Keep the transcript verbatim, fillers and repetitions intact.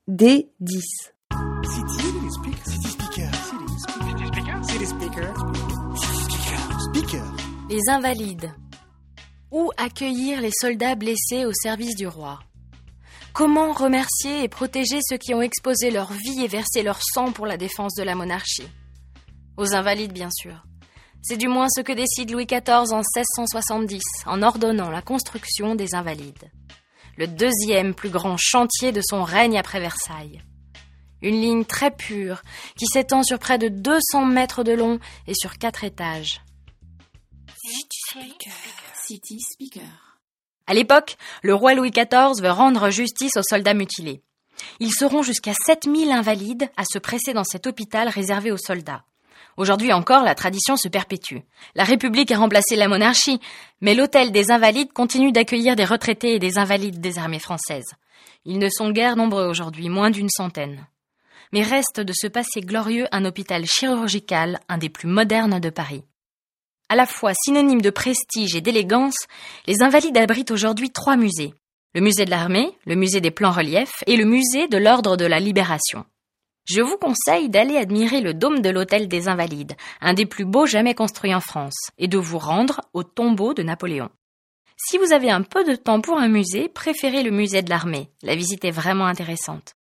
D dix. City speaker. City speaker. City speaker. City speaker. City speaker. Speaker. Les Invalides. Où accueillir les soldats blessés au service du roi? Comment remercier et protéger ceux qui ont exposé leur vie et versé leur sang pour la défense de la monarchie? Aux Invalides, bien sûr. C'est du moins ce que décide Louis quatorze en seize cent soixante-dix, en ordonnant la construction des Invalides. Le deuxième plus grand chantier de son règne après Versailles. Une ligne très pure qui s'étend sur près de deux cents mètres de long et sur quatre étages. City Speaker. City Speaker. À l'époque, le roi Louis quatorze veut rendre justice aux soldats mutilés. Ils seront jusqu'à sept mille invalides à se presser dans cet hôpital réservé aux soldats. Aujourd'hui encore, la tradition se perpétue. La République a remplacé la monarchie, mais l'hôtel des Invalides continue d'accueillir des retraités et des invalides des armées françaises. Ils ne sont guère nombreux aujourd'hui, moins d'une centaine. Mais reste de ce passé glorieux un hôpital chirurgical, un des plus modernes de Paris. À la fois synonyme de prestige et d'élégance, les Invalides abritent aujourd'hui trois musées. Le musée de l'armée, le musée des plans reliefs et le musée de l'ordre de la Libération. Je vous conseille d'aller admirer le dôme de l'hôtel des Invalides, un des plus beaux jamais construits en France, et de vous rendre au tombeau de Napoléon. Si vous avez un peu de temps pour un musée, préférez le musée de l'armée. La visite est vraiment intéressante.